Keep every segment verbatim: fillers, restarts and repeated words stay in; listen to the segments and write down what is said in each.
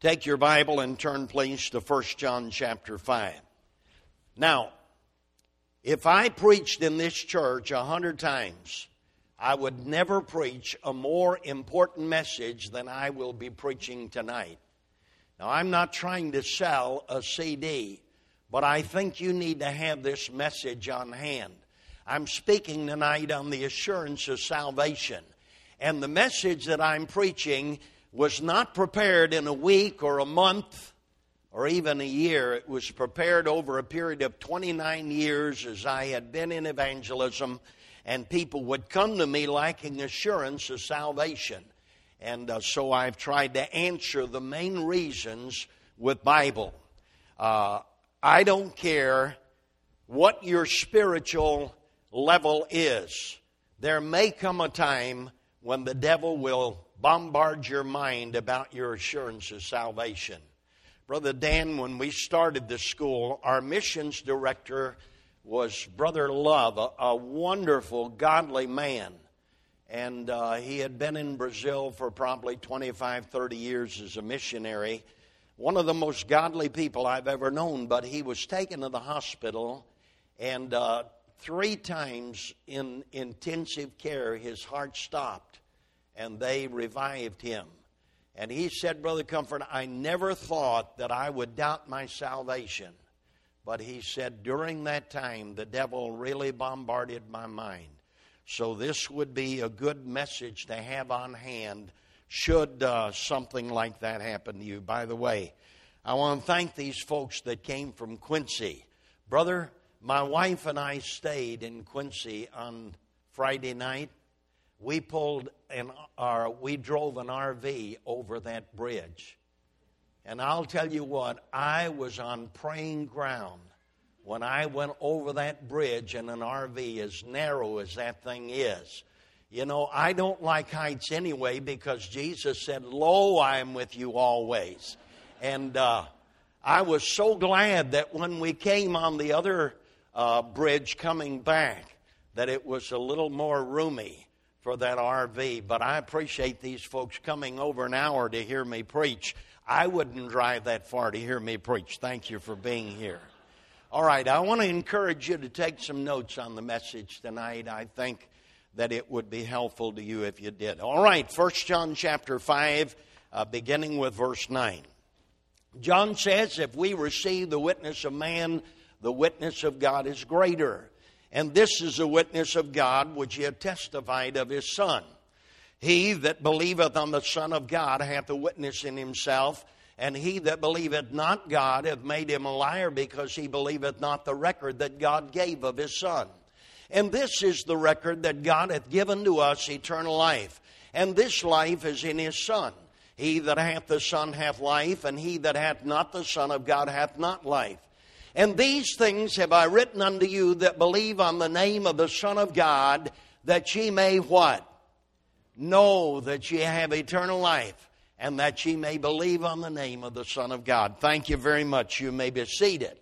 Take your Bible and turn, please, to First John chapter five. Now, if I preached in this church a hundred times, I would never preach a more important message than I will be preaching tonight. Now, I'm not trying to sell a C D, but I think you need to have this message on hand. I'm speaking tonight on the assurance of salvation. And the message that I'm preaching was not prepared in a week or a month or even a year. It was prepared over a period of twenty-nine years as I had been in evangelism, and people would come to me lacking assurance of salvation. And uh, so I've tried to answer the main reasons with Bible. Uh, I don't care what your spiritual level is. There may come a time when the devil will bombard your mind about your assurance of salvation. Brother Dan, when we started the school, our missions director was Brother Love, a, a wonderful, godly man. And uh, he had been in Brazil for probably twenty-five, thirty years as a missionary. One of the most godly people I've ever known, but he was taken to the hospital, and uh, three times in intensive care, his heart stopped. And they revived him. And he said, Brother Comfort, I never thought that I would doubt my salvation. But he said, during that time, the devil really bombarded my mind. So this would be a good message to have on hand should uh, something like that happen to you. By the way, I want to thank these folks that came from Quincy. Brother, my wife and I stayed in Quincy on Friday night. We pulled an, uh, we drove an R V over that bridge. And I'll tell you what, I was on praying ground when I went over that bridge in an R V as narrow as that thing is. You know, I don't like heights anyway because Jesus said, lo, I am with you always. And uh, I was so glad that when we came on the other uh, bridge coming back, that it was a little more roomy for that R V. But I appreciate these folks coming over an hour to hear me preach. I wouldn't drive that far to hear me preach. Thank you for being here. All right, I want to encourage you to take some notes on the message tonight. I think that it would be helpful to you if you did. All right, First John chapter five, uh, beginning with verse nine. John says, if we receive the witness of man, the witness of God is greater. And this is a witness of God which he hath testified of his Son. He that believeth on the Son of God hath a witness in himself, and he that believeth not God hath made him a liar, because he believeth not the record that God gave of his Son. And this is the record that God hath given to us, eternal life. And this life is in his Son. He that hath the Son hath life, and he that hath not the Son of God hath not life. And these things have I written unto you that believe on the name of the Son of God, that ye may what? Know that ye have eternal life, and that ye may believe on the name of the Son of God. Thank you very much. You may be seated.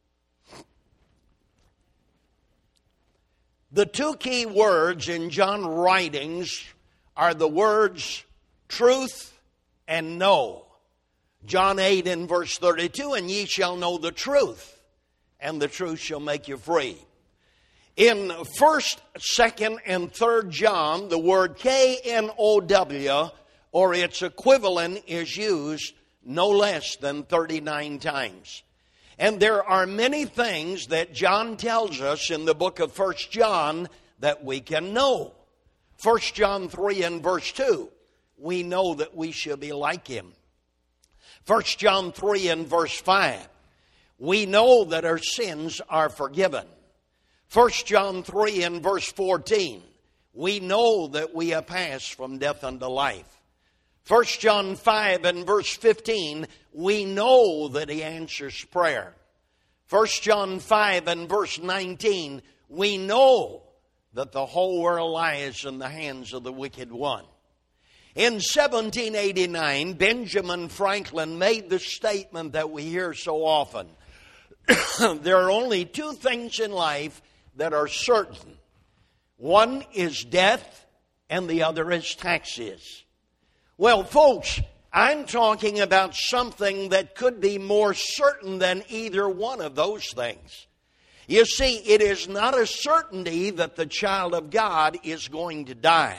The two key words in John's writings are the words truth and know. John eight and verse thirty-two, and ye shall know the truth, and the truth shall make you free. In first, second, and third John, the word K N O W, or its equivalent, is used no less than thirty-nine times. And there are many things that John tells us in the book of First John that we can know. First John three and verse two, we know that we shall be like him. First John three and verse five, we know that our sins are forgiven. First John three and verse fourteen, we know that we have passed from death unto life. First John five and verse fifteen, we know that he answers prayer. First John five and verse nineteen, we know that the whole world lies in the hands of the wicked one. In seventeen eighty-nine, Benjamin Franklin made the statement that we hear so often. There are only two things in life that are certain. One is death, and the other is taxes. Well, folks, I'm talking about something that could be more certain than either one of those things. You see, it is not a certainty that the child of God is going to die.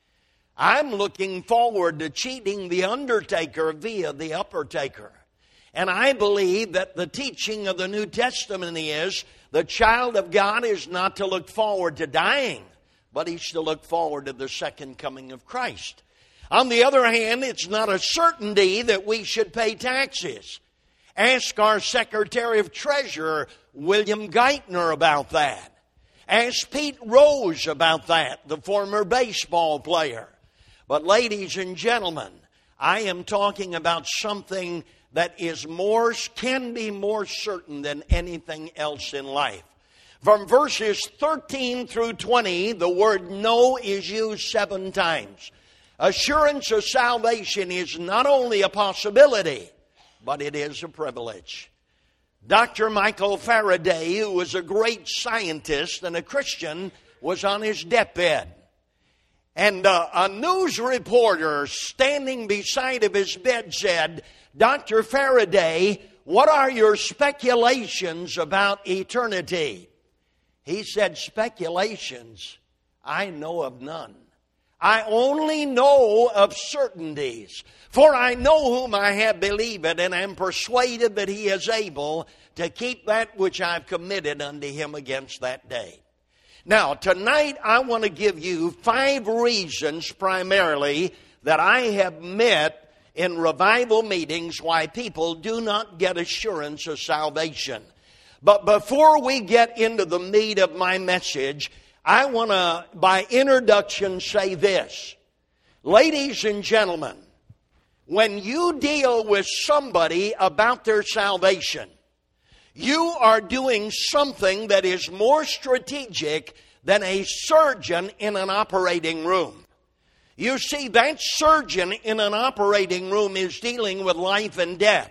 I'm looking forward to cheating the undertaker via the uppertaker. And I believe that the teaching of the New Testament is the child of God is not to look forward to dying, but he's to look forward to the second coming of Christ. On the other hand, it's not a certainty that we should pay taxes. Ask our Secretary of Treasury, William Geithner, about that. Ask Pete Rose about that, the former baseball player. But ladies and gentlemen, I am talking about something that is more, can be more certain than anything else in life. From verses thirteen through twenty, the word "know" is used seven times. Assurance of salvation is not only a possibility, but it is a privilege. Doctor Michael Faraday, who was a great scientist and a Christian, was on his deathbed. And uh, a news reporter standing beside of his bed said, "Doctor Faraday, what are your speculations about eternity?" He said, "Speculations? I know of none. I only know of certainties. For I know whom I have believed, and am persuaded that he is able to keep that which I've committed unto him against that day." Now, tonight I want to give you five reasons primarily that I have met in revival meetings why people do not get assurance of salvation. But before we get into the meat of my message, I want to, by introduction, say this. Ladies and gentlemen, when you deal with somebody about their salvation, you are doing something that is more strategic than a surgeon in an operating room. You see, that surgeon in an operating room is dealing with life and death.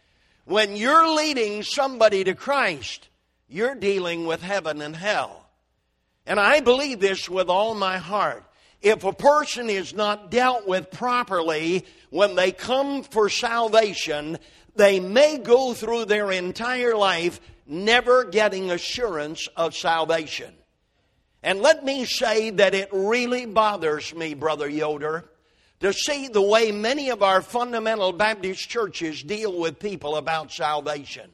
When you're leading somebody to Christ, you're dealing with heaven and hell. And I believe this with all my heart. If a person is not dealt with properly when they come for salvation, they may go through their entire life never getting assurance of salvation. And let me say that it really bothers me, Brother Yoder, to see the way many of our fundamental Baptist churches deal with people about salvation.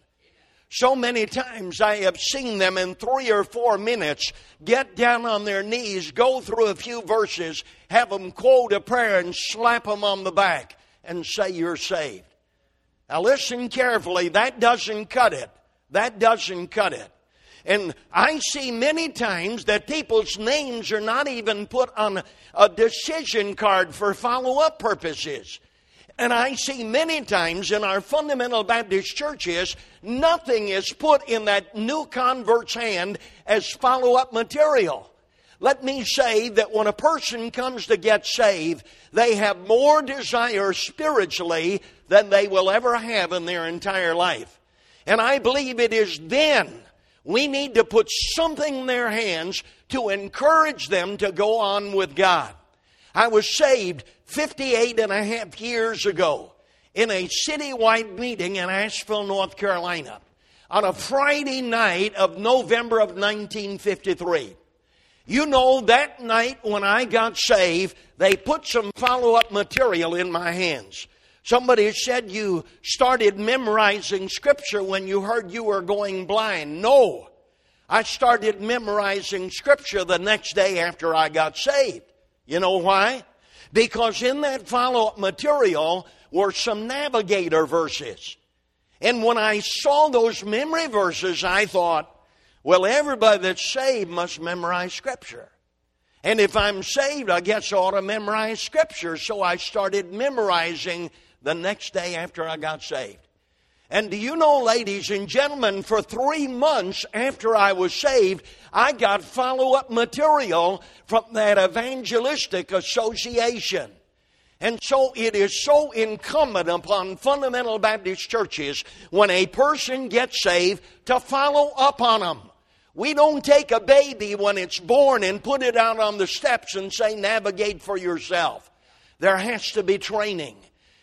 So many times I have seen them in three or four minutes get down on their knees, go through a few verses, have them quote a prayer and slap them on the back and say you're saved. Now listen carefully, that doesn't cut it. That doesn't cut it. And I see many times that people's names are not even put on a decision card for follow-up purposes. And I see many times in our fundamental Baptist churches, nothing is put in that new convert's hand as follow-up material. Let me say that when a person comes to get saved, they have more desire spiritually than they will ever have in their entire life. And I believe it is then we need to put something in their hands to encourage them to go on with God. I was saved fifty-eight and a half years ago in a citywide meeting in Asheville, North Carolina, on a Friday night of November of nineteen fifty-three. You know, that night when I got saved, they put some follow-up material in my hands. Somebody said you started memorizing Scripture when you heard you were going blind. No, I started memorizing Scripture the next day after I got saved. You know why? Because in that follow-up material were some navigator verses. And when I saw those memory verses, I thought, well, everybody that's saved must memorize Scripture. And if I'm saved, I guess I ought to memorize Scripture. So I started memorizing the next day after I got saved. And do you know, ladies and gentlemen, for three months after I was saved, I got follow-up material from that evangelistic association. And so it is so incumbent upon fundamental Baptist churches when a person gets saved to follow up on them. We don't take a baby when it's born and put it out on the steps and say, navigate for yourself. There has to be training.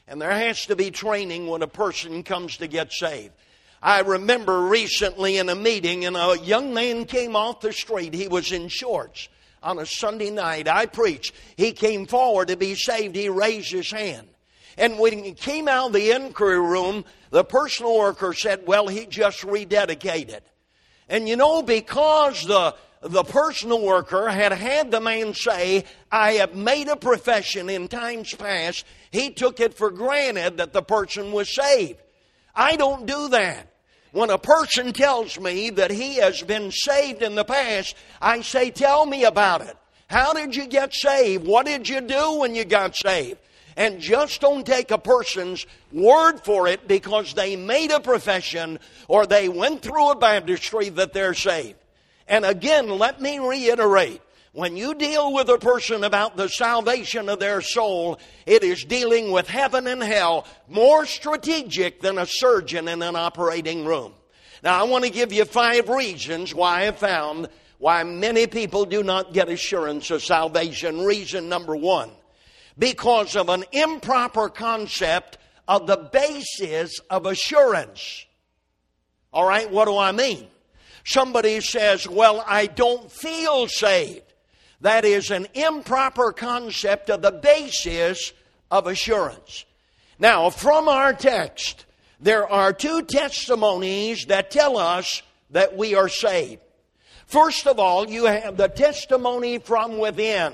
And there has to be training when a person comes to get saved. I remember recently in a meeting, and a young man came off the street. He was in shorts on a Sunday night. I preached. He came forward to be saved. He raised his hand. And when he came out of the inquiry room, the personal worker said, well, he just rededicated. And you know, because the, the personal worker had had the man say, I have made a profession in times past, he took it for granted that the person was saved. I don't do that. When a person tells me that he has been saved in the past, I say, tell me about it. How did you get saved? What did you do when you got saved? And just don't take a person's word for it because they made a profession or they went through a baptistry that they're saved. And again, let me reiterate. When you deal with a person about the salvation of their soul, it is dealing with heaven and hell, more strategic than a surgeon in an operating room. Now, I want to give you five reasons why I found why many people do not get assurance of salvation. Reason number one, because of an improper concept of the basis of assurance. All right, what do I mean? Somebody says, well, I don't feel saved. That is an improper concept of the basis of assurance. Now, from our text, there are two testimonies that tell us that we are saved. First of all, you have the testimony from within,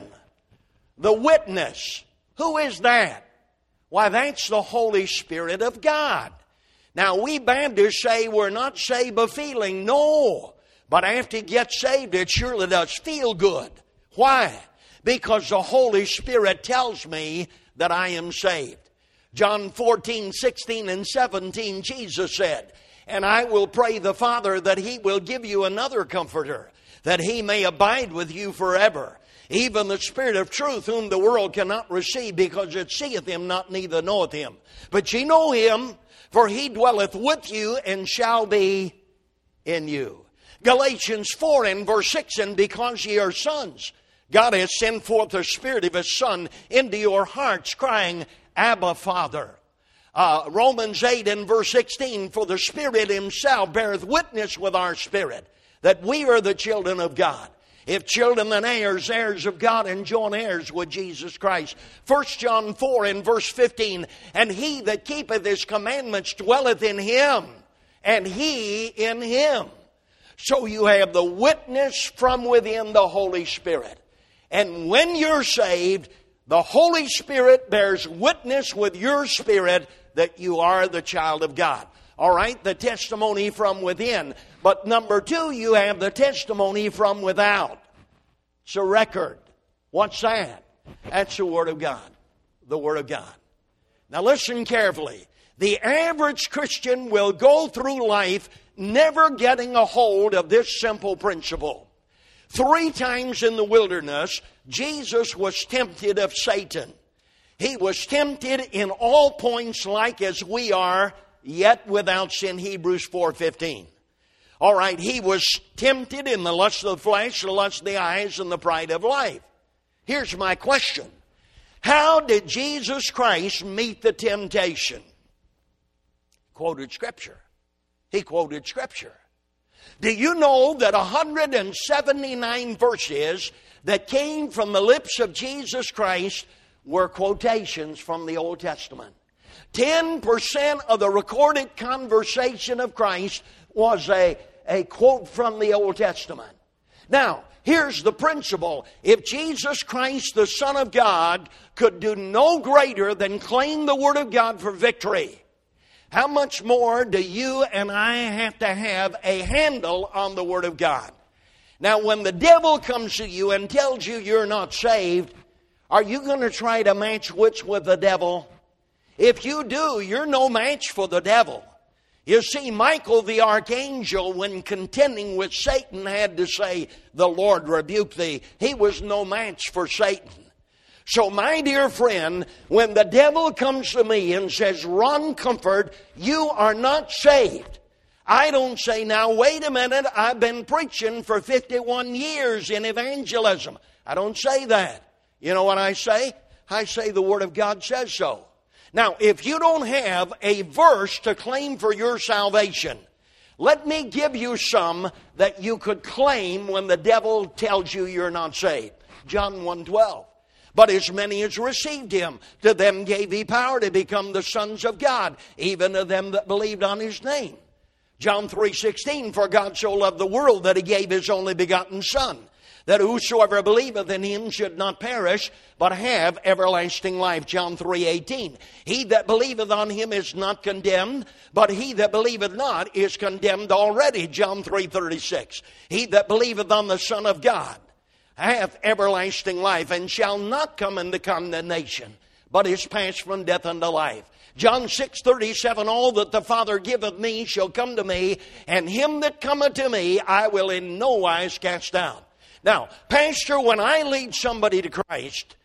the witness. Who is that? Why, that's the Holy Spirit of God. Now, we Baptists say we're not saved by feeling. No. But after you get saved, it surely does feel good. Why? Because the Holy Spirit tells me that I am saved. John fourteen, sixteen, and seventeen, Jesus said, and I will pray the Father that He will give you another comforter, that He may abide with you forever. Even the Spirit of truth, whom the world cannot receive, because it seeth Him not, neither knoweth Him. But ye know Him, for He dwelleth with you and shall be in you. Galatians four and verse six, and because ye are sons, God has sent forth the Spirit of His Son into your hearts, crying, Abba, Father. Uh, Romans eight and verse sixteen, for the Spirit Himself beareth witness with our spirit that we are the children of God. If children, then heirs, heirs of God, and joint heirs with Jesus Christ. First John four and verse fifteen, and he that keepeth His commandments dwelleth in Him, and He in him. So you have the witness from within, the Holy Spirit. And when you're saved, the Holy Spirit bears witness with your spirit that you are the child of God. All right, the testimony from within. But number two, you have the testimony from without. It's a record. What's that? That's the Word of God. The Word of God. Now listen carefully. The average Christian will go through life never getting a hold of this simple principle. Three times in the wilderness, Jesus was tempted of Satan. He was tempted in all points like as we are, yet without sin, Hebrews four fifteen. All right, he was tempted in the lust of the flesh, the lust of the eyes, and the pride of life. Here's my question. How did Jesus Christ meet the temptation? Quoted Scripture. He quoted Scripture. Do you know that one hundred seventy-nine verses that came from the lips of Jesus Christ were quotations from the Old Testament? ten percent of the recorded conversation of Christ was a, a quote from the Old Testament. Now, here's the principle. If Jesus Christ, the Son of God, could do no greater than claim the Word of God for victory, how much more do you and I have to have a handle on the Word of God? Now, when the devil comes to you and tells you you're not saved, are you going to try to match wits with the devil? If you do, you're no match for the devil. You see, Michael the archangel, when contending with Satan, had to say, the Lord rebuke thee. He was no match for Satan. So, my dear friend, when the devil comes to me and says, Ron Comfort, you are not saved, I don't say, now wait a minute, I've been preaching for fifty-one years in evangelism. I don't say that. You know what I say? I say the Word of God says so. Now, if you don't have a verse to claim for your salvation, let me give you some that you could claim when the devil tells you you're not saved. John one twelve. But as many as received him, to them gave he power to become the sons of God, even to them that believed on his name. John three sixteen, for God so loved the world that he gave his only begotten Son, that whosoever believeth in him should not perish, but have everlasting life. John three eighteen, he that believeth on him is not condemned, but he that believeth not is condemned already. John three thirty-six, he that believeth on the Son of God hath everlasting life, and shall not come into condemnation, but is passed from death unto life. John six thirty-seven, all that the Father giveth me shall come to me, and him that cometh to me I will in no wise cast out. Now, Pastor, when I lead somebody to Christ,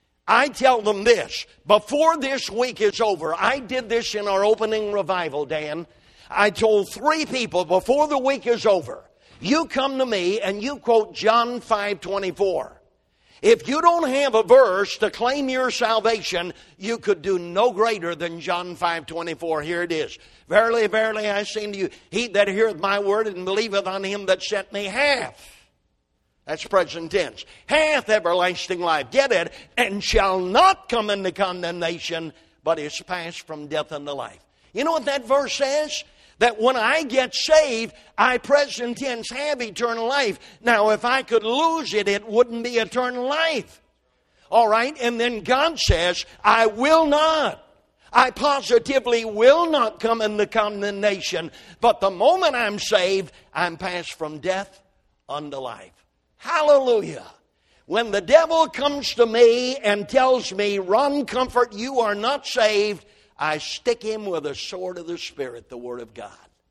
I tell them this. Before this week is over, I did this in our opening revival, Dan. I told three people before the week is over, you come to me and you quote John five twenty-four. If you don't have a verse to claim your salvation, you could do no greater than John five twenty-four. Here it is. Verily, verily, I say unto you, he that heareth my word and believeth on him that sent me hath. That's present tense. Hath everlasting life. Get it? And shall not come into condemnation, but is passed from death unto life. You know what that verse says? That when I get saved, I present tense have eternal life. Now, if I could lose it, it wouldn't be eternal life. All right? And then God says, I will not. I positively will not come into condemnation. But the moment I'm saved, I'm passed from death unto life. Hallelujah. When the devil comes to me and tells me, run, comfort, you are not saved, I stick him with a sword of the Spirit, the Word of God.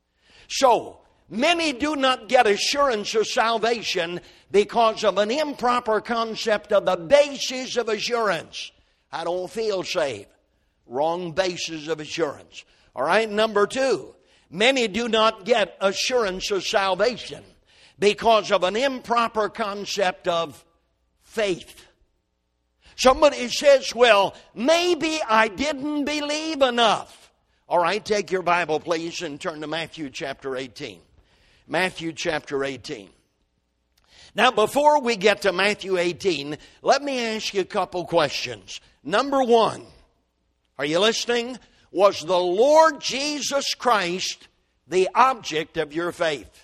So, many do not get assurance of salvation because of an improper concept of the basis of assurance. I don't feel saved. Wrong basis of assurance. All right, number two, many do not get assurance of salvation because of an improper concept of faith. Somebody says, well, maybe I didn't believe enough. All right, take your Bible, please, and turn to Matthew chapter eighteen. Matthew chapter eighteen. Now, before we get to Matthew eighteen, let me ask you a couple questions. Number one, are you listening? Was the Lord Jesus Christ the object of your faith?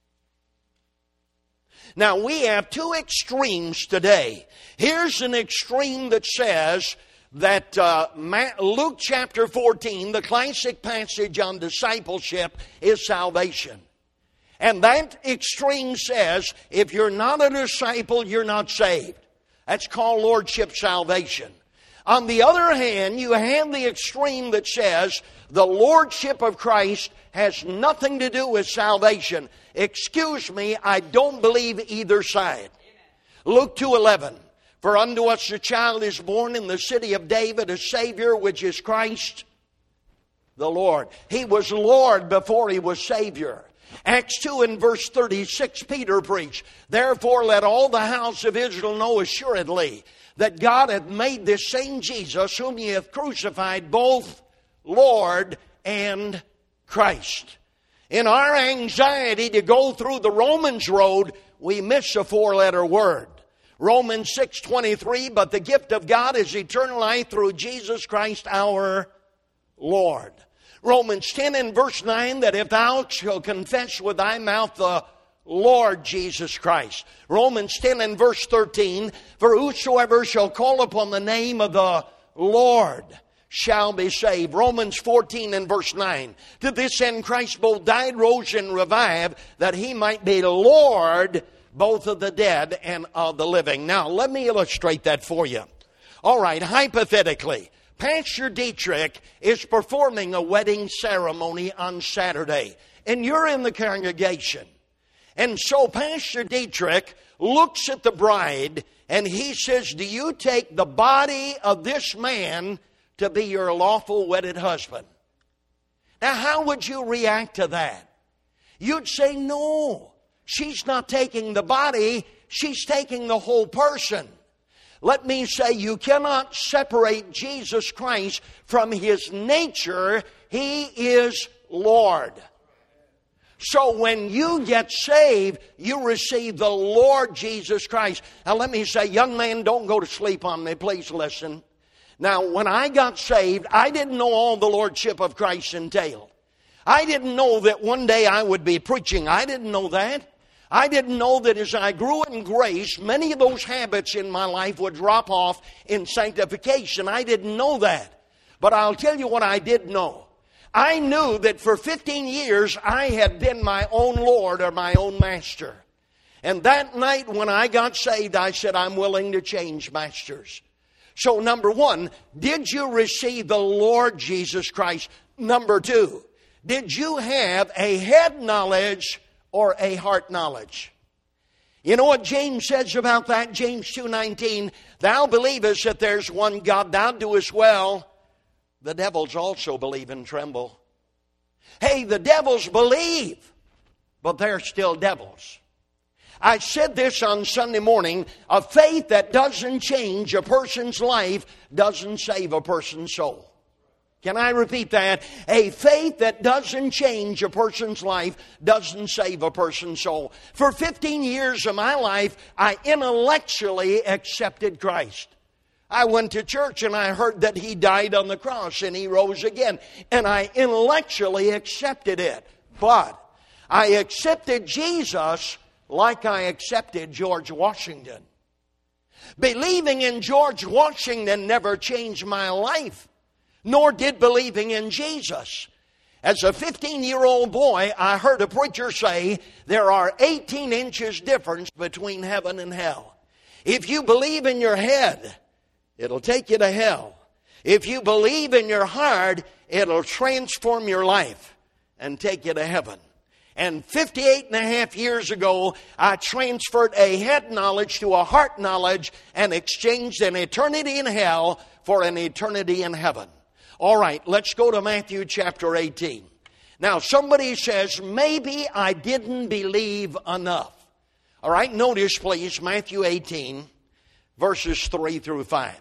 Now, we have two extremes today. Here's an extreme that says that uh, Luke chapter fourteen, the classic passage on discipleship, is salvation. And that extreme says, if you're not a disciple, you're not saved. That's called lordship salvation. On the other hand, you have the extreme that says the lordship of Christ has nothing to do with salvation. Excuse me, I don't believe either side. Luke two eleven. For unto us a child is born in the city of David, a Savior, which is Christ the Lord. He was Lord before he was Savior. Acts two and verse thirty-six, Peter preached, therefore let all the house of Israel know assuredly that God hath made this same Jesus, whom ye hath crucified, both Lord and Christ. In our anxiety to go through the Romans road, we miss a four-letter word. Romans six twenty-three, but the gift of God is eternal life through Jesus Christ our Lord. Romans ten and verse nine, that if thou shalt confess with thy mouth the Lord Jesus Christ. Romans ten and verse thirteen, for whosoever shall call upon the name of the Lord shall be saved. Romans fourteen and verse nine, to this end Christ both died, rose, and revived, that he might be Lord both of the dead and of the living. Now, let me illustrate that for you. All right, hypothetically, Pastor Dietrich is performing a wedding ceremony on Saturday, and you're in the congregation. And so Pastor Dietrich looks at the bride, and he says, do you take the body of this man to be your lawful wedded husband? Now, how would you react to that? You'd say, no. She's not taking the body, she's taking the whole person. Let me say, you cannot separate Jesus Christ from His nature. He is Lord. So when you get saved, you receive the Lord Jesus Christ. Now let me say, young man, don't go to sleep on me. Please listen. Now, when I got saved, I didn't know all the Lordship of Christ entailed. I didn't know that one day I would be preaching. I didn't know that. I didn't know that as I grew in grace, many of those habits in my life would drop off in sanctification. I didn't know that. But I'll tell you what I did know. I knew that for fifteen years I had been my own Lord or my own master. And that night when I got saved, I said, I'm willing to change masters. So number one, did you receive the Lord Jesus Christ? Number two, did you have a head knowledge or a heart knowledge? You know what James says about that? James two nineteen, thou believest that there's one God, thou doest well. The devils also believe and tremble. Hey, the devils believe, but they're still devils. I said this on Sunday morning, a faith that doesn't change a person's life doesn't save a person's soul. Can I repeat that? A faith that doesn't change a person's life doesn't save a person's soul. For fifteen years of my life, I intellectually accepted Christ. I went to church and I heard that He died on the cross and He rose again. And I intellectually accepted it. But I accepted Jesus like I accepted George Washington. Believing in George Washington never changed my life, nor did believing in Jesus. As a fifteen-year-old boy, I heard a preacher say, there are eighteen inches difference between heaven and hell. If you believe in your head, it'll take you to hell. If you believe in your heart, it'll transform your life and take you to heaven. And fifty-eight and a half years ago, I transferred a head knowledge to a heart knowledge and exchanged an eternity in hell for an eternity in heaven. All right, let's go to Matthew chapter eighteen. Now, somebody says, maybe I didn't believe enough. All right, notice please, Matthew eighteen, verses three through five.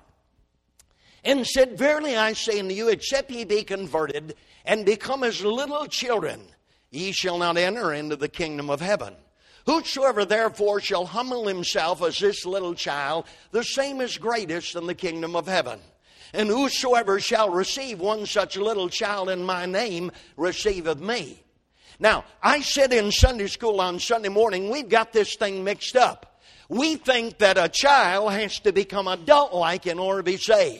And said, verily I say unto you, except ye be converted and become as little children, ye shall not enter into the kingdom of heaven. Whosoever therefore shall humble himself as this little child, the same is greatest in the kingdom of heaven. And whosoever shall receive one such little child in my name receiveth me. Now, I said in Sunday school on Sunday morning, we've got this thing mixed up. We think that a child has to become adult-like in order to be saved.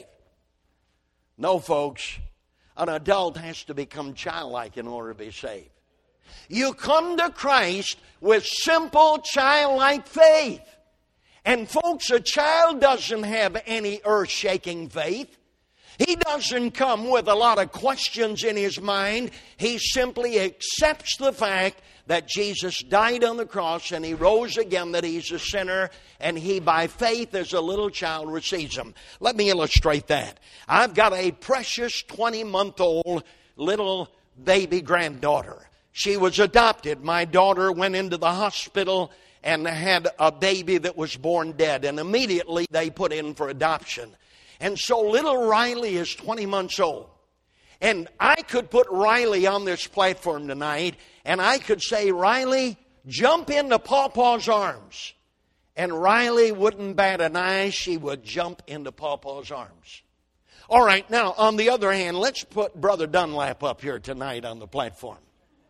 No, folks. An adult has to become childlike in order to be saved. You come to Christ with simple childlike faith. And folks, a child doesn't have any earth-shaking faith. He doesn't come with a lot of questions in his mind. He simply accepts the fact that Jesus died on the cross and He rose again, that He's a sinner, and he by faith as a little child receives Him. Let me illustrate that. I've got a precious twenty-month-old little baby granddaughter. She was adopted. My daughter went into the hospital and had a baby that was born dead, and immediately they put in for adoption. And so little Riley is twenty months old. And I could put Riley on this platform tonight, and I could say, Riley, jump into Pawpaw's arms. And Riley wouldn't bat an eye. She would jump into Pawpaw's arms. All right, now, on the other hand, let's put Brother Dunlap up here tonight on the platform.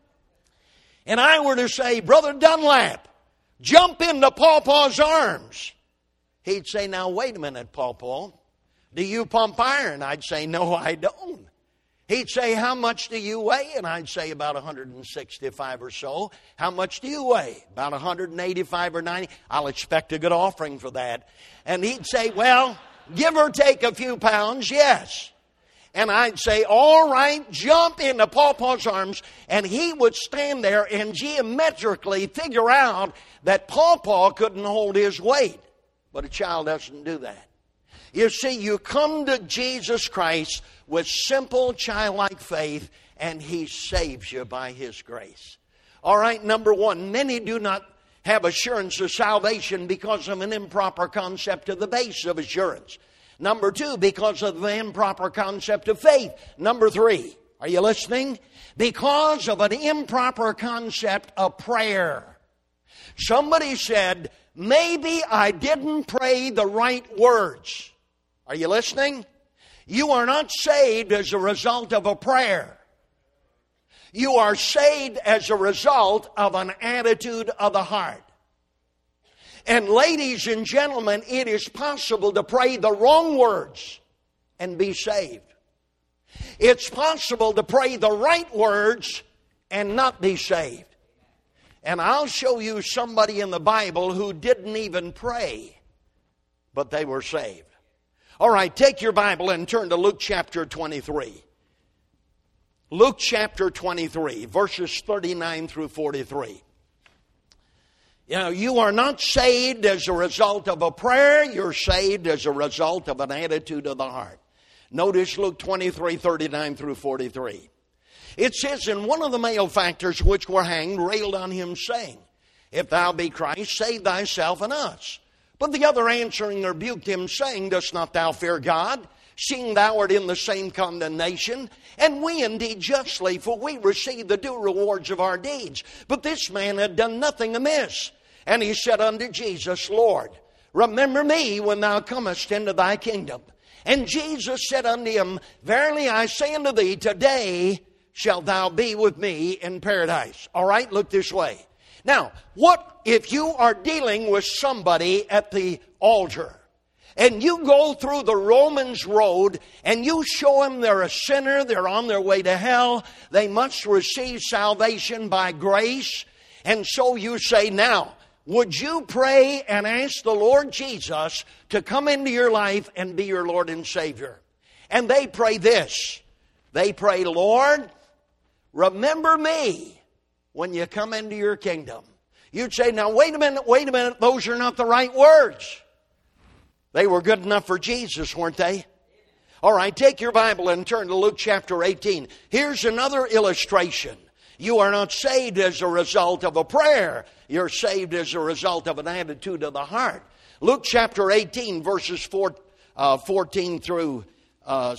And I were to say, Brother Dunlap, jump into Pawpaw's arms. He'd say, now, wait a minute, Pawpaw. Do you pump iron? I'd say, no, I don't. He'd say, how much do you weigh? And I'd say about one hundred sixty-five or so. How much do you weigh? About one hundred eighty-five or ninety. I'll expect a good offering for that. And he'd say, well, give or take a few pounds, yes. And I'd say, all right, jump into Pawpaw's arms. And he would stand there and geometrically figure out that Pawpaw couldn't hold his weight. But a child doesn't do that. You see, you come to Jesus Christ with simple childlike faith, and He saves you by His grace. All right, number one, many do not have assurance of salvation because of an improper concept of the base of assurance. Number two, because of the improper concept of faith. Number three, are you listening? Because of an improper concept of prayer. Somebody said, maybe I didn't pray the right words. Are you listening? You are not saved as a result of a prayer. You are saved as a result of an attitude of the heart. And ladies and gentlemen, it is possible to pray the wrong words and be saved. It's possible to pray the right words and not be saved. And I'll show you somebody in the Bible who didn't even pray, but they were saved. All right, take your Bible and turn to Luke chapter twenty-three. Luke chapter twenty-three, verses thirty-nine through forty-three. You know, you are not saved as a result of a prayer. You're saved as a result of an attitude of the heart. Notice Luke twenty-three, thirty-nine through forty-three. It says, and one of the malefactors which were hanged railed on him, saying, if thou be Christ, save thyself and us. But the other answering rebuked him, saying, dost not thou fear God, seeing thou art in the same condemnation? And we indeed justly, for we receive the due rewards of our deeds. But this man had done nothing amiss. And he said unto Jesus, Lord, remember me when thou comest into thy kingdom. And Jesus said unto him, verily I say unto thee, today shalt thou be with me in paradise. All right, look this way. Now, what if you are dealing with somebody at the altar, and you go through the Romans road, and you show them they're a sinner, they're on their way to hell, they must receive salvation by grace, and so you say, now, would you pray and ask the Lord Jesus to come into your life and be your Lord and Savior? And they pray this. They pray, Lord, remember me when you come into your kingdom. You'd say, now wait a minute, wait a minute, those are not the right words. They were good enough for Jesus, weren't they? All right, take your Bible and turn to Luke chapter eighteen. Here's another illustration. You are not saved as a result of a prayer. You're saved as a result of an attitude of the heart. Luke chapter eighteen, verses four, uh, fourteen through uh,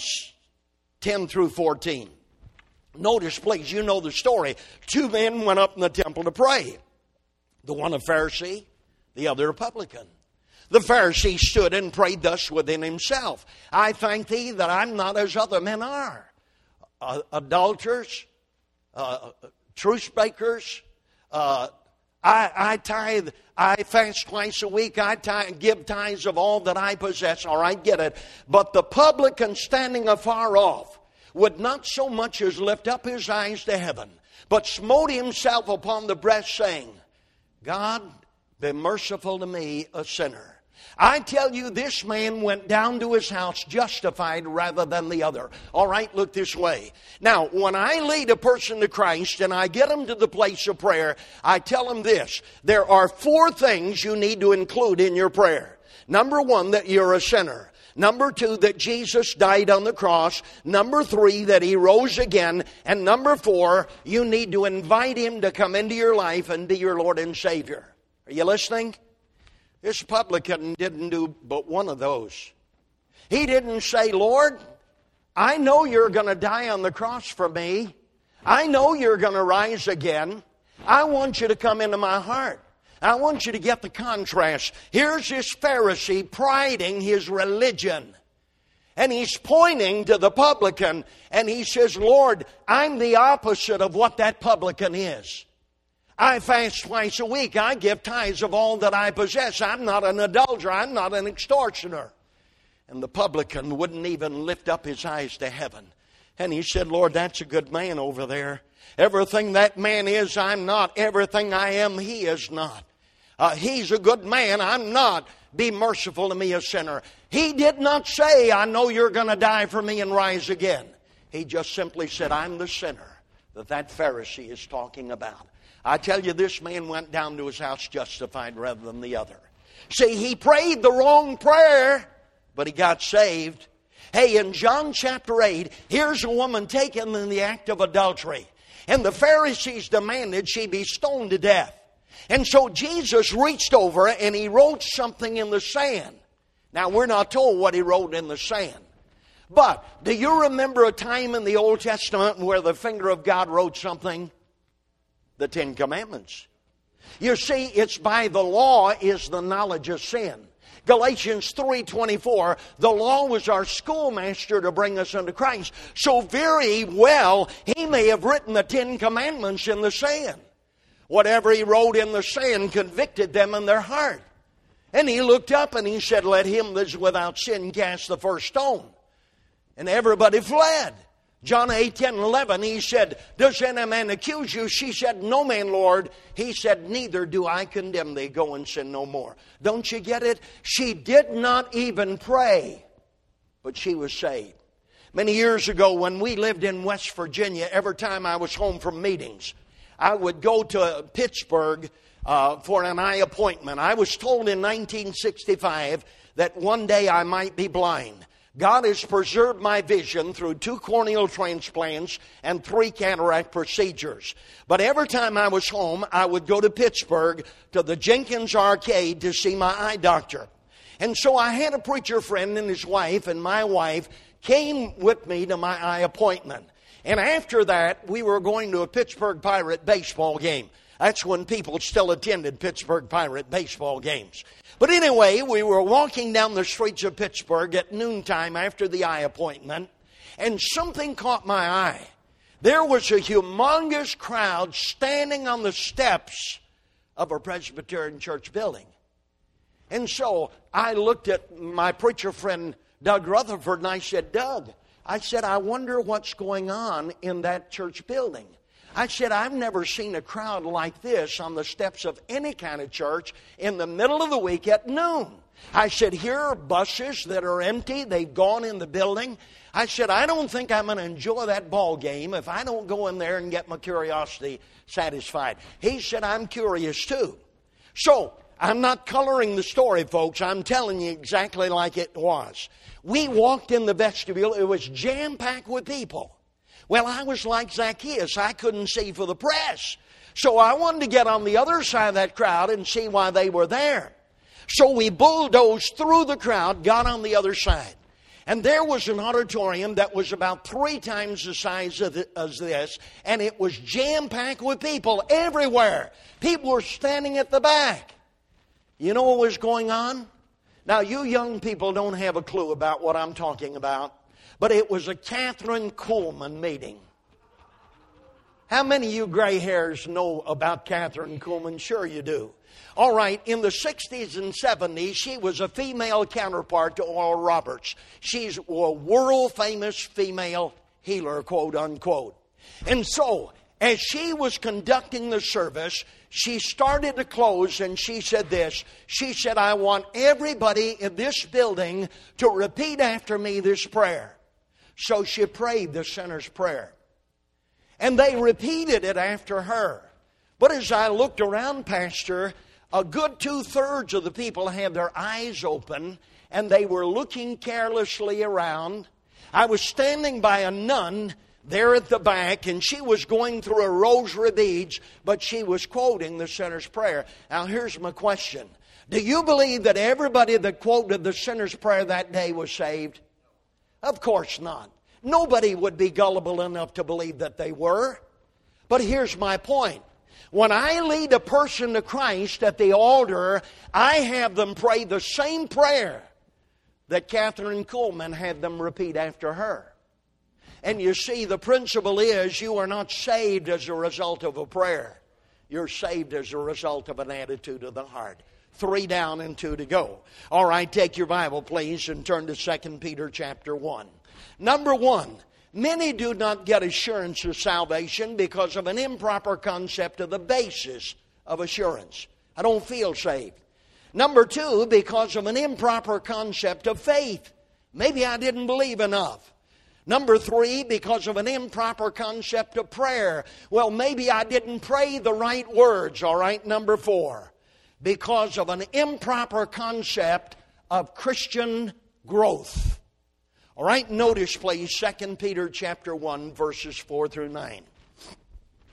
ten through fourteen. Notice, please, you know the story. Two men went up in the temple to pray. The one a Pharisee, the other a publican. The Pharisee stood and prayed thus within himself. I thank thee that I'm not as other men are. Uh, adulterers, uh, truce breakers, uh, I, I tithe, I fast twice a week, I tithe, give tithes of all that I possess. All right, get it. But the publican standing afar off would not so much as lift up his eyes to heaven, but smote himself upon the breast, saying, God, be merciful to me, a sinner. I tell you, this man went down to his house justified rather than the other. All right, look this way. Now, when I lead a person to Christ and I get them to the place of prayer, I tell them this. There are four things you need to include in your prayer. Number one, that you're a sinner. Number two, that Jesus died on the cross. Number three, that He rose again. And number four, you need to invite Him to come into your life and be your Lord and Savior. Are you listening? This publican didn't do but one of those. He didn't say, Lord, I know you're going to die on the cross for me. I know you're going to rise again. I want you to come into my heart. I want you to get the contrast. Here's this Pharisee priding his religion. And he's pointing to the publican. And he says, Lord, I'm the opposite of what that publican is. I fast twice a week. I give tithes of all that I possess. I'm not an adulterer. I'm not an extortioner. And the publican wouldn't even lift up his eyes to heaven. And he said, Lord, that's a good man over there. Everything that man is, I'm not. Everything I am, he is not. Uh, he's a good man. I'm not. Be merciful to me, a sinner. He did not say, I know you're going to die for me and rise again. He just simply said, I'm the sinner that that Pharisee is talking about. I tell you, this man went down to his house justified rather than the other. See, he prayed the wrong prayer, but he got saved. Hey, in John chapter eight, here's a woman taken in the act of adultery. And the Pharisees demanded she be stoned to death. And so Jesus reached over and he wrote something in the sand. Now, we're not told what he wrote in the sand. But do you remember a time in the Old Testament where the finger of God wrote something? The Ten Commandments. You see, it's by the law is the knowledge of sin. Galatians three twenty-four, the law was our schoolmaster to bring us unto Christ. So very well, he may have written the Ten Commandments in the sand. Whatever he wrote in the sand convicted them in their heart. And he looked up and he said, let him that is without sin cast the first stone. And everybody fled. John eight, ten, eleven, he said, does any man accuse you? She said, no man, Lord. He said, neither do I condemn thee. Go and sin no more. Don't you get it? She did not even pray, but she was saved. Many years ago when we lived in West Virginia, every time I was home from meetings, I would go to Pittsburgh uh, for an eye appointment. I was told in nineteen sixty-five that one day I might be blind. God has preserved my vision through two corneal transplants and three cataract procedures. But every time I was home, I would go to Pittsburgh to the Jenkins Arcade to see my eye doctor. And so I had a preacher friend and his wife, and my wife came with me to my eye appointment. And after that, we were going to a Pittsburgh Pirate baseball game. That's when people still attended Pittsburgh Pirate baseball games. But anyway, we were walking down the streets of Pittsburgh at noontime after the eye appointment, and something caught my eye. There was a humongous crowd standing on the steps of a Presbyterian church building. And so I looked at my preacher friend, Doug Rutherford, and I said, Doug, I said, I wonder what's going on in that church building. I said, I've never seen a crowd like this on the steps of any kind of church in the middle of the week at noon. I said, here are buses that are empty. They've gone in the building. I said, I don't think I'm going to enjoy that ball game if I don't go in there and get my curiosity satisfied. He said, I'm curious too. So, I'm not coloring the story, folks. I'm telling you exactly like it was. We walked in the vestibule. It was jam-packed with people. Well, I was like Zacchaeus. I couldn't see for the press. So I wanted to get on the other side of that crowd and see why they were there. So we bulldozed through the crowd, got on the other side. And there was an auditorium that was about three times the size of the, as this. And it was jam-packed with people everywhere. People were standing at the back. You know what was going on? Now, you young people don't have a clue about what I'm talking about. But it was a Kathryn Kuhlman meeting. How many of you gray hairs know about Kathryn Kuhlman? Sure you do. All right, in the sixties and seventies, she was a female counterpart to Oral Roberts. She's a world-famous female healer, quote unquote. And so, as she was conducting the service, she started to close and she said this. She said, I want everybody in this building to repeat after me this prayer. So she prayed the sinner's prayer. And they repeated it after her. But as I looked around, Pastor, a good two-thirds of the people had their eyes open and they were looking carelessly around. I was standing by a nun there at the back, and she was going through a rosary beads, but she was quoting the sinner's prayer. Now, here's my question. Do you believe that everybody that quoted the sinner's prayer that day was saved? Of course not. Nobody would be gullible enough to believe that they were. But here's my point. When I lead a person to Christ at the altar, I have them pray the same prayer that Kathryn Kuhlman had them repeat after her. And you see, the principle is you are not saved as a result of a prayer. You're saved as a result of an attitude of the heart. Three down and two to go. All right, take your Bible, please, and turn to Second Peter chapter one. Number one, many do not get assurance of salvation because of an improper concept of the basis of assurance. I don't feel saved. Number two, because of an improper concept of faith. Maybe I didn't believe enough. Number three, because of an improper concept of prayer. Well, maybe I didn't pray the right words. All right, number four, because of an improper concept of Christian growth. All right, notice please Second Peter chapter one, verses four through nine.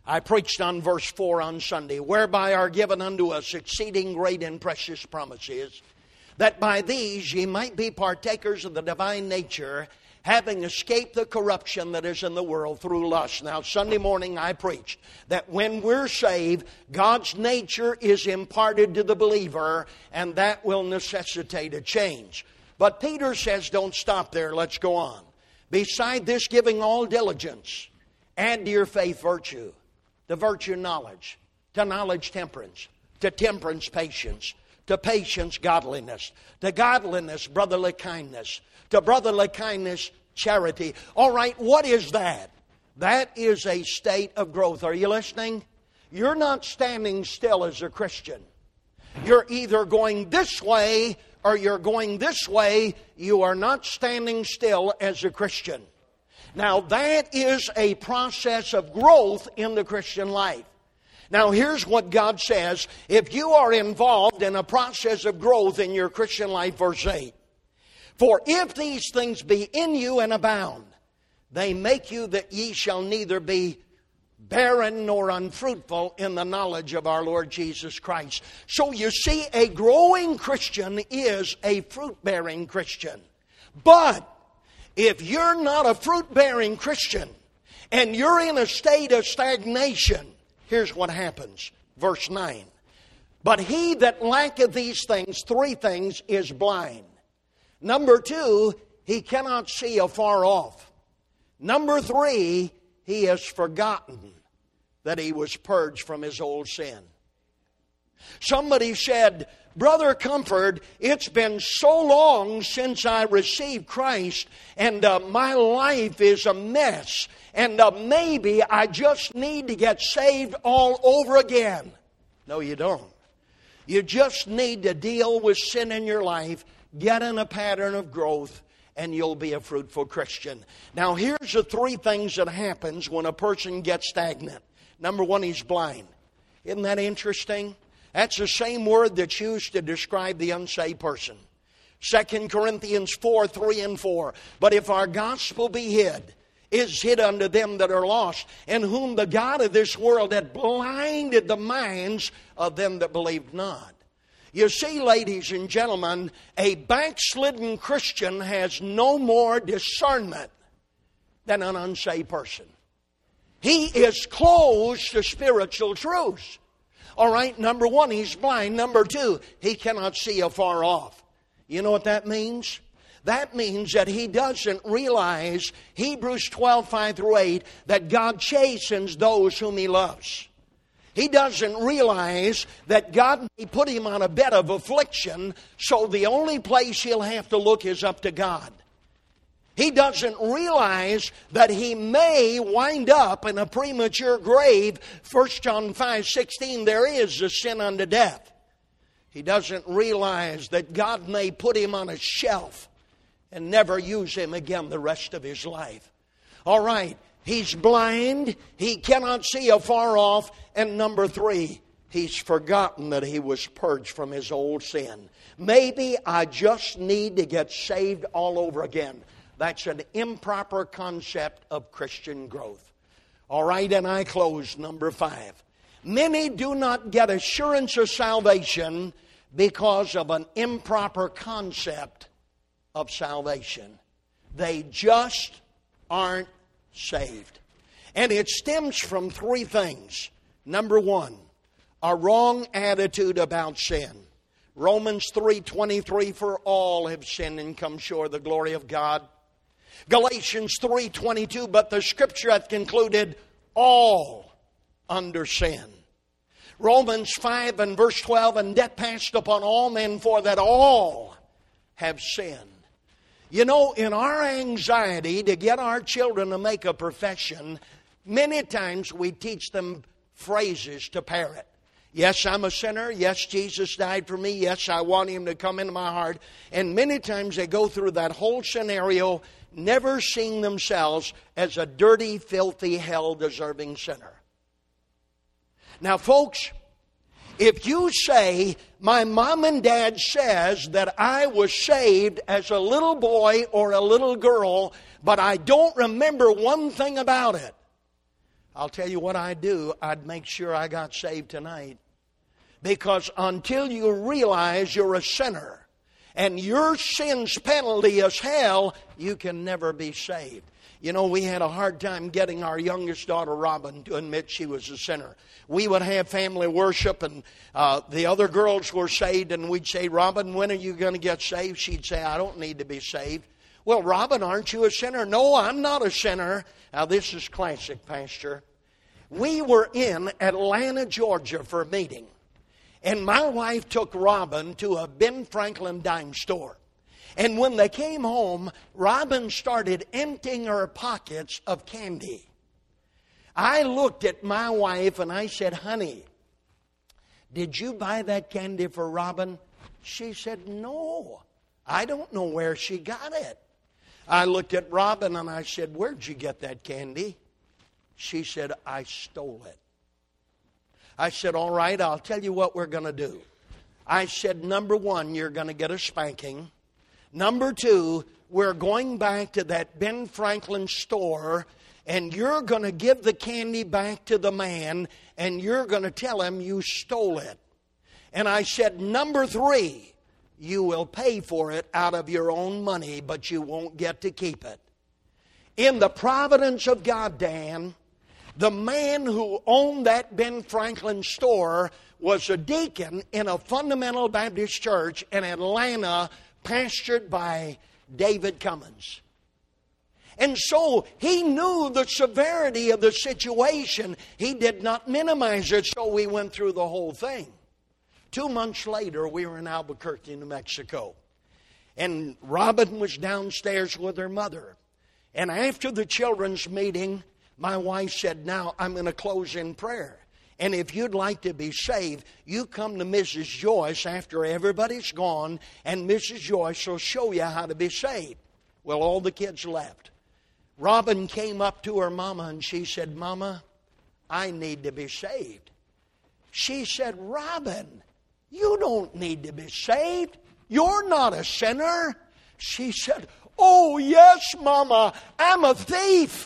I preached on verse four on Sunday, whereby are given unto us exceeding great and precious promises, that by these ye might be partakers of the divine nature, having escaped the corruption that is in the world through lust. Now, Sunday morning I preached that when we're saved, God's nature is imparted to the believer, and that will necessitate a change. But Peter says, don't stop there, let's go on. Beside this, giving all diligence, add to your faith virtue, to virtue knowledge, to knowledge temperance, to temperance patience, to patience godliness, to godliness brotherly kindness, to brotherly kindness charity. All right, what is that? That is a state of growth. Are you listening? You're not standing still as a Christian. You're either going this way or you're going this way. You are not standing still as a Christian. Now, that is a process of growth in the Christian life. Now, here's what God says. If you are involved in a process of growth in your Christian life, verse eight. For if these things be in you and abound, they make you that ye shall neither be barren nor unfruitful in the knowledge of our Lord Jesus Christ. So you see, a growing Christian is a fruit-bearing Christian. But if you're not a fruit-bearing Christian and you're in a state of stagnation, here's what happens. Verse nine. But he that lacketh these things, three things, is blind. Number two, he cannot see afar off. Number three, he has forgotten that he was purged from his old sin. Somebody said, Brother Comfort, it's been so long since I received Christ, and uh, my life is a mess, and uh, maybe I just need to get saved all over again. No, you don't. You just need to deal with sin in your life, get in a pattern of growth, and you'll be a fruitful Christian. Now, here's the three things that happens when a person gets stagnant. Number one, he's blind. Isn't that interesting? That's the same word that's used to describe the unsaved person. Second Corinthians four, three and four. But if our gospel be hid, is hid unto them that are lost, in whom the God of this world hath blinded the minds of them that believe not. You see, ladies and gentlemen, a backslidden Christian has no more discernment than an unsaved person. He is closed to spiritual truths. All right, number one, he's blind. Number two, he cannot see afar off. You know what that means? That means that he doesn't realize, Hebrews twelve, five through eight, that God chastens those whom he loves. He doesn't realize that God may put him on a bed of affliction, so the only place he'll have to look is up to God. He doesn't realize that he may wind up in a premature grave. First John five, sixteen, there is a sin unto death. He doesn't realize that God may put him on a shelf and never use him again the rest of his life. All right, he's blind, he cannot see afar off, and number three, he's forgotten that he was purged from his old sin. Maybe I just need to get saved all over again. That's an improper concept of Christian growth. All right, and I close, number five. Many do not get assurance of salvation because of an improper concept of salvation. They just aren't saved. And it stems from three things. Number one, a wrong attitude about sin. Romans three twenty-three, for all have sinned and come short of the glory of God. Galatians three twenty-two, but the Scripture hath concluded all under sin. Romans five and verse twelve, and death passed upon all men, for that all have sinned. You know, in our anxiety to get our children to make a profession, many times we teach them phrases to parrot. Yes, I'm a sinner. Yes, Jesus died for me. Yes, I want Him to come into my heart. And many times they go through that whole scenario, never seeing themselves as a dirty, filthy, hell-deserving sinner. Now, folks, if you say, my mom and dad says that I was saved as a little boy or a little girl, but I don't remember one thing about it, I'll tell you what I'd do. I'd make sure I got saved tonight. Because until you realize you're a sinner and your sin's penalty is hell, you can never be saved. You know, we had a hard time getting our youngest daughter, Robin, to admit she was a sinner. We would have family worship, and uh, the other girls were saved, and we'd say, Robin, when are you going to get saved? She'd say, I don't need to be saved. Well, Robin, aren't you a sinner? No, I'm not a sinner. Now, this is classic, Pastor. We were in Atlanta, Georgia for a meeting, and my wife took Robin to a Ben Franklin dime store. And when they came home, Robin started emptying her pockets of candy. I looked at my wife and I said, honey, did you buy that candy for Robin? She said, no, I don't know where she got it. I looked at Robin and I said, where'd you get that candy? She said, I stole it. I said, all right, I'll tell you what we're going to do. I said, number one, you're going to get a spanking. Number two, we're going back to that Ben Franklin store, and you're going to give the candy back to the man, and you're going to tell him you stole it. And I said, number three, you will pay for it out of your own money, but you won't get to keep it. In the providence of God, Dan, the man who owned that Ben Franklin store was a deacon in a fundamental Baptist church in Atlanta, pastored by David Cummins. And so he knew the severity of the situation. He did not minimize it, so we went through the whole thing. Two months later, we were in Albuquerque, New Mexico. And Robin was downstairs with her mother. And after the children's meeting, my wife said, now I'm going to close in prayer. And if you'd like to be saved, you come to Missus Joyce after everybody's gone, and Missus Joyce will show you how to be saved. Well, all the kids left. Robin came up to her mama and she said, Mama, I need to be saved. She said, Robin, you don't need to be saved. You're not a sinner. She said, oh, yes, Mama, I'm a thief.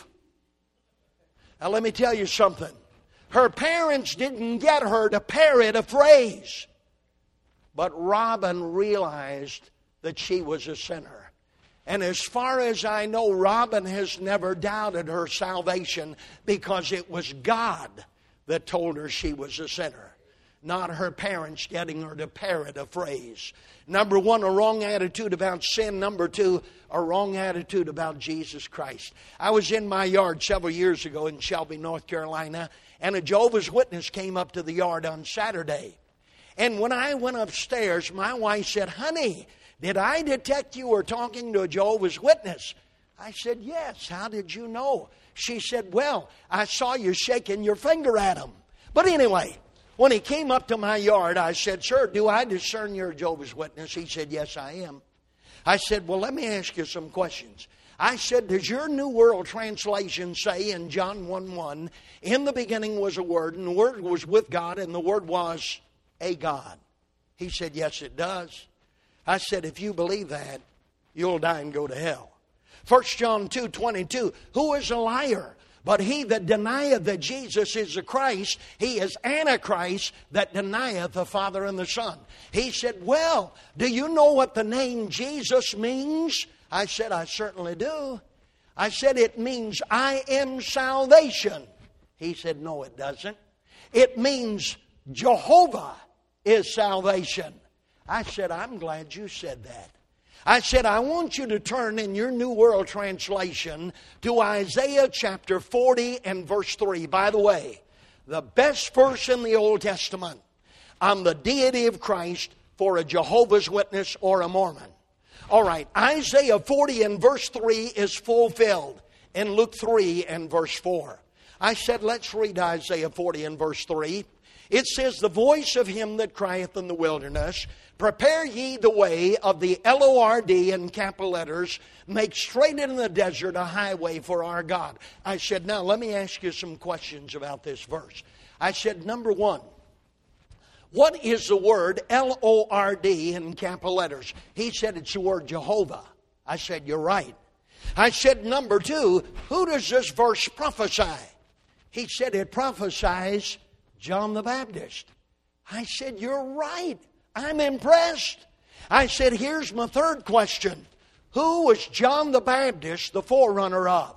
Now, let me tell you something. Her parents didn't get her to parrot a phrase. But Robin realized that she was a sinner. And as far as I know, Robin has never doubted her salvation because it was God that told her she was a sinner, not her parents getting her to parrot a phrase. Number one, a wrong attitude about sin. Number two, a wrong attitude about Jesus Christ. I was in my yard several years ago in Shelby, North Carolina, and a Jehovah's Witness came up to the yard on Saturday. And when I went upstairs, my wife said, honey, did I detect you were talking to a Jehovah's Witness? I said, yes. How did you know? She said, well, I saw you shaking your finger at him. But anyway, when he came up to my yard, I said, sir, do I discern you're a Jehovah's Witness? He said, yes, I am. I said, well, let me ask you some questions. I said, does your New World Translation say in John one one, in the beginning was a Word, and the Word was with God, and the Word was a God? He said, yes, it does. I said, if you believe that, you'll die and go to hell. First John two twenty-two, who is a liar? But he that denieth that Jesus is the Christ, he is Antichrist that denieth the Father and the Son. He said, well, do you know what the name Jesus means? I said, I certainly do. I said, it means I am salvation. He said, no, it doesn't. It means Jehovah is salvation. I said, I'm glad you said that. I said, I want you to turn in your New World Translation to Isaiah chapter forty and verse three. By the way, the best verse in the Old Testament on the deity of Christ for a Jehovah's Witness or a Mormon. All right, Isaiah forty and verse three is fulfilled in Luke three and verse four. I said, let's read Isaiah forty and verse three. It says, the voice of him that crieth in the wilderness, prepare ye the way of the L O R D in capital letters, make straight in the desert a highway for our God. I said, now let me ask you some questions about this verse. I said, number one, what is the word L O R D in capital letters? He said, it's the word Jehovah. I said, you're right. I said, number two, who does this verse prophesy? He said, it prophesies John the Baptist. I said, you're right. I'm impressed. I said, here's my third question. Who was John the Baptist the forerunner of?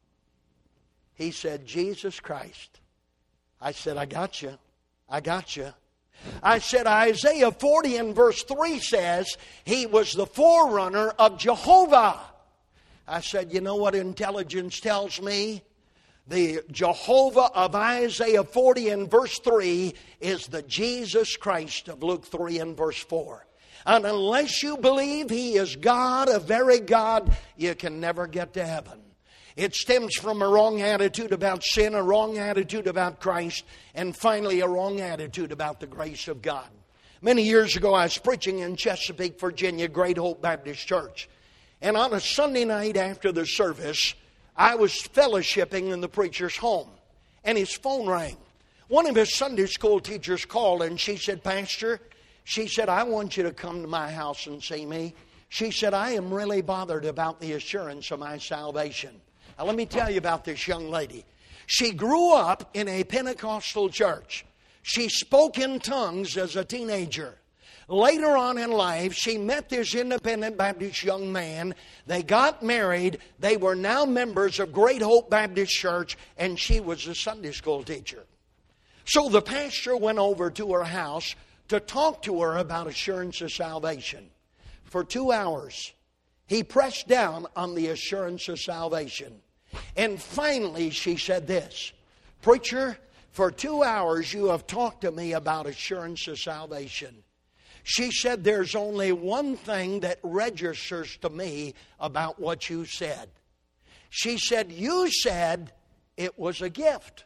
He said, Jesus Christ. I said, I got you. I got you. I said, Isaiah forty and verse three says, he was the forerunner of Jehovah. I said, you know what intelligence tells me? The Jehovah of Isaiah forty and verse three is the Jesus Christ of Luke three and verse four. And unless you believe He is God, a very God, you can never get to heaven. It stems from a wrong attitude about sin, a wrong attitude about Christ, and finally a wrong attitude about the grace of God. Many years ago I was preaching in Chesapeake, Virginia, Great Hope Baptist Church. And on a Sunday night after the service, I was fellowshipping in the preacher's home. And his phone rang. One of his Sunday school teachers called and she said, Pastor, she said, I want you to come to my house and see me. She said, I am really bothered about the assurance of my salvation. Now let me tell you about this young lady. She grew up in a Pentecostal church. She spoke in tongues as a teenager. Later on in life, she met this independent Baptist young man. They got married. They were now members of Great Hope Baptist Church, and she was a Sunday school teacher. So the pastor went over to her house to talk to her about assurance of salvation. For two hours, he pressed down on the assurance of salvation. And finally, she said this, Preacher, for two hours you have talked to me about assurance of salvation. She said, there's only one thing that registers to me about what you said. She said, you said it was a gift.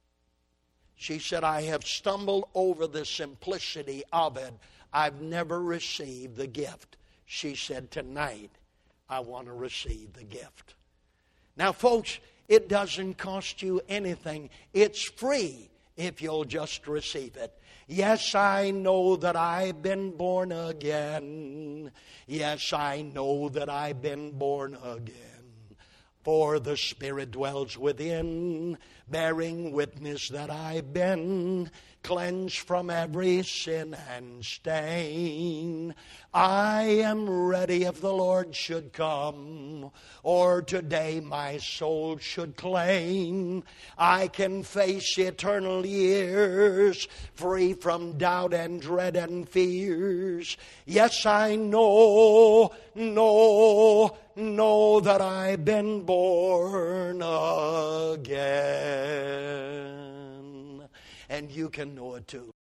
She said, I have stumbled over the simplicity of it. I've never received the gift. She said, tonight, I want to receive the gift. Now, folks, it doesn't cost you anything. It's free if you'll just receive it. Yes, I know that I've been born again. Yes, I know that I've been born again. For the Spirit dwells within, bearing witness that I've been cleansed from every sin and stain. I am ready if the Lord should come, or today my soul should claim. I can face eternal years, free from doubt and dread and fears. Yes, I know, know, know that I've been born again. And you can know it too.